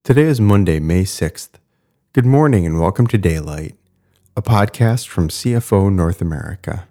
Today is Monday, May 6th. Good morning and welcome to Daylight, a podcast from CFO North America.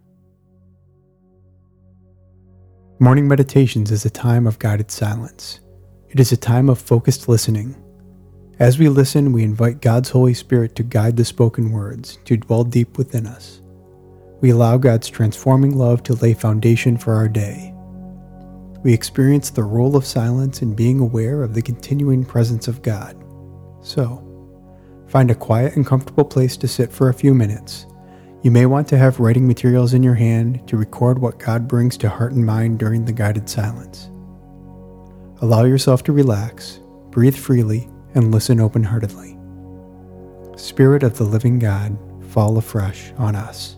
Morning Meditations is a time of guided silence. It is a time of focused listening. As we listen, we invite God's Holy Spirit to guide the spoken words, to dwell deep within us. We allow God's transforming love to lay foundation for our day. We experience the role of silence in being aware of the continuing presence of God. So, find a quiet and comfortable place to sit for a few minutes. You may want to have writing materials in your hand to record what God brings to heart and mind during the guided silence. Allow yourself to relax, breathe freely, and listen open-heartedly. Spirit of the living God, fall afresh on us.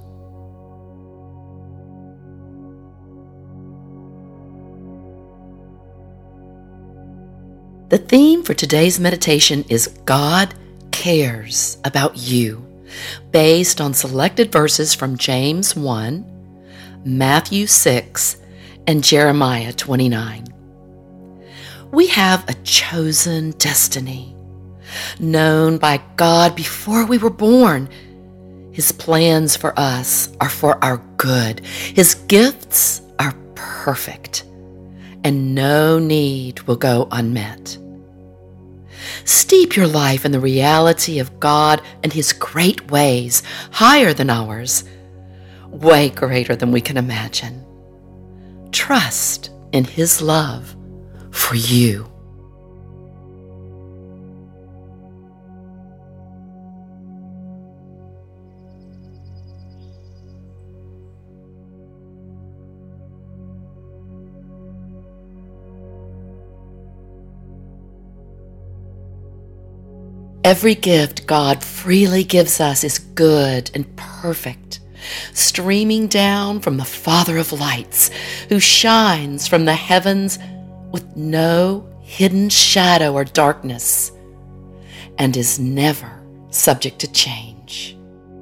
The theme for today's meditation is God cares about you, based on selected verses from James 1, Matthew 6, and Jeremiah 29. We have a chosen destiny, known by God before we were born. His plans for us are for our good. His gifts are perfect, and no need will go unmet. Steep your life in the reality of God and His great ways, higher than ours, way greater than we can imagine. Trust in His love for you. Every gift God freely gives us is good and perfect, streaming down from the Father of lights, who shines from the heavens with no hidden shadow or darkness, and is never subject to change.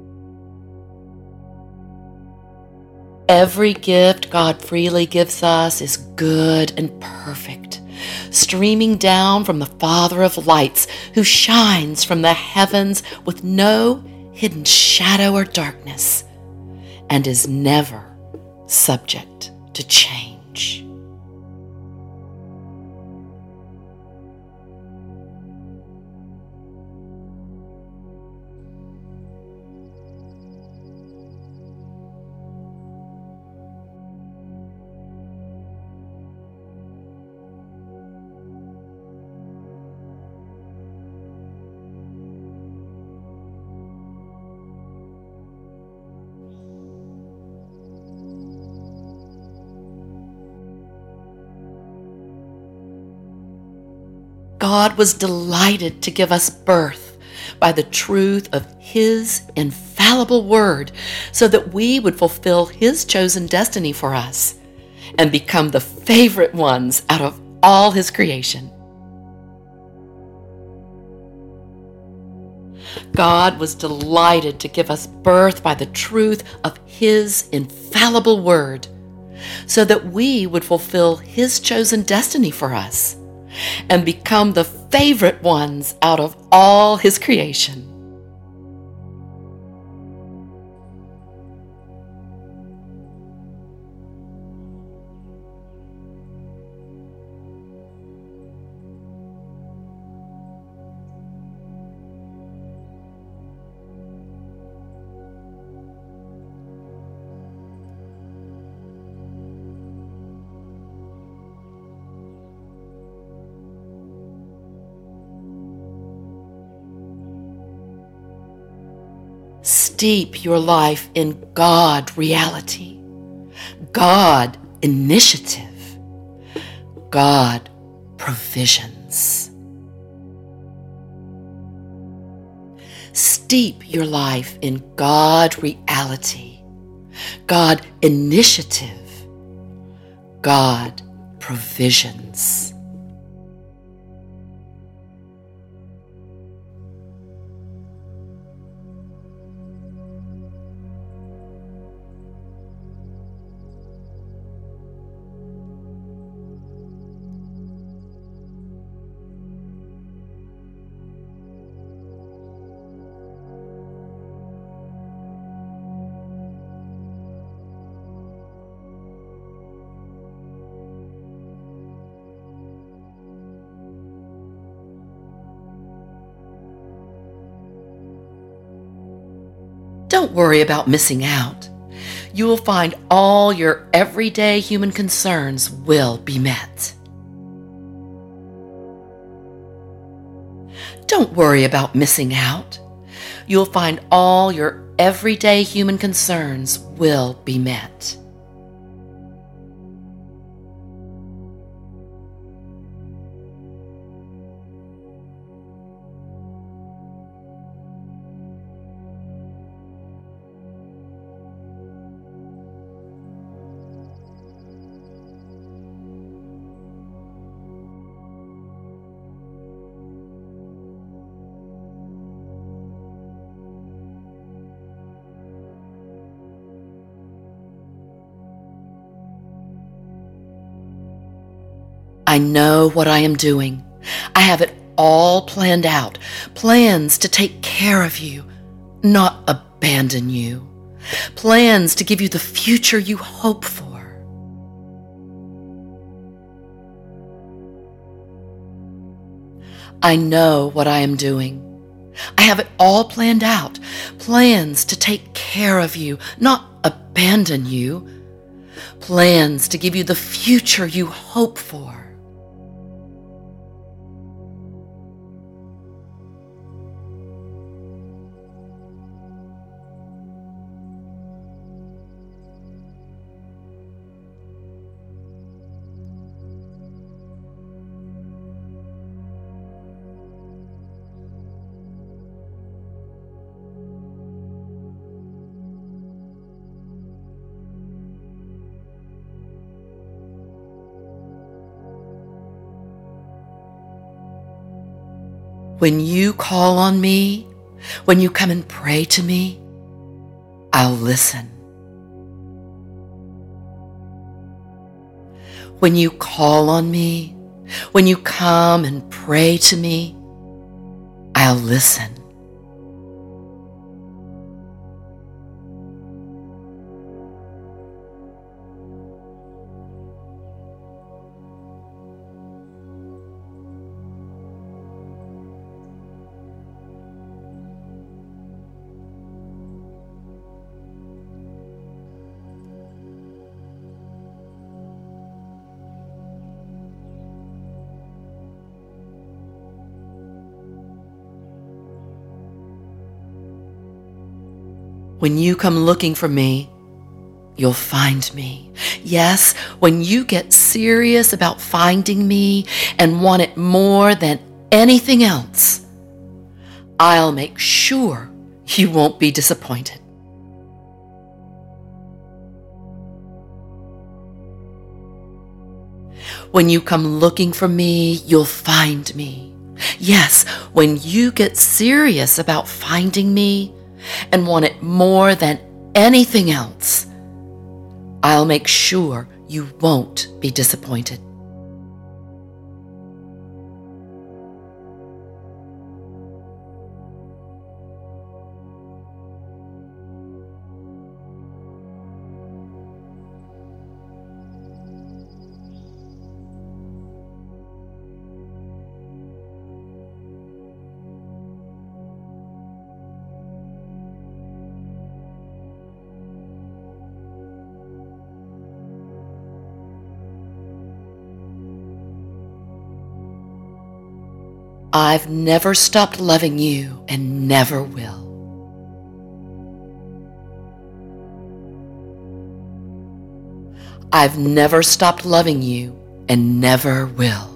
Every gift God freely gives us is good and perfect, streaming down from the Father of lights, who shines from the heavens with no hidden shadow or darkness, and is never subject to change. God was delighted to give us birth by the truth of His infallible word, so that we would fulfill His chosen destiny for us and become the favorite ones out of all His creation. God was delighted to give us birth by the truth of His infallible word, so that we would fulfill His chosen destiny for us and become the favorite ones out of all His creation. Steep your life in God reality, God initiative, God provisions. Steep your life in God reality, God initiative, God provisions. Don't worry about missing out. You will find all your everyday human concerns will be met. Don't worry about missing out. You'll find all your everyday human concerns will be met. I know what I am doing. I have it all planned out. Plans to take care of you, not abandon you. Plans to give you the future you hope for. I know what I am doing. I have it all planned out. Plans to take care of you, not abandon you. Plans to give you the future you hope for. When you call on me, when you come and pray to me, I'll listen. When you call on me, when you come and pray to me, I'll listen. When you come looking for me, you'll find me. Yes, when you get serious about finding me and want it more than anything else, I'll make sure you won't be disappointed. When you come looking for me, you'll find me. Yes, when you get serious about finding me and want it more than anything else, I'll make sure you won't be disappointed. I've never stopped loving you and never will. I've never stopped loving you and never will.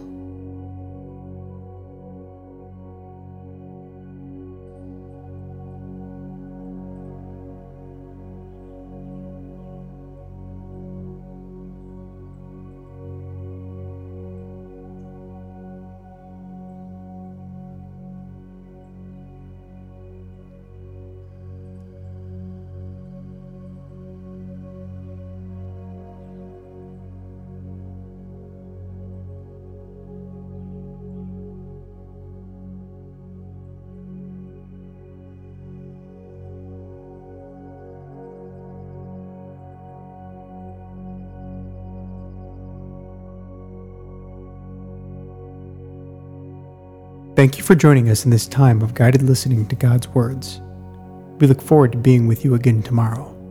Thank you for joining us in this time of guided listening to God's words. We look forward to being with you again tomorrow.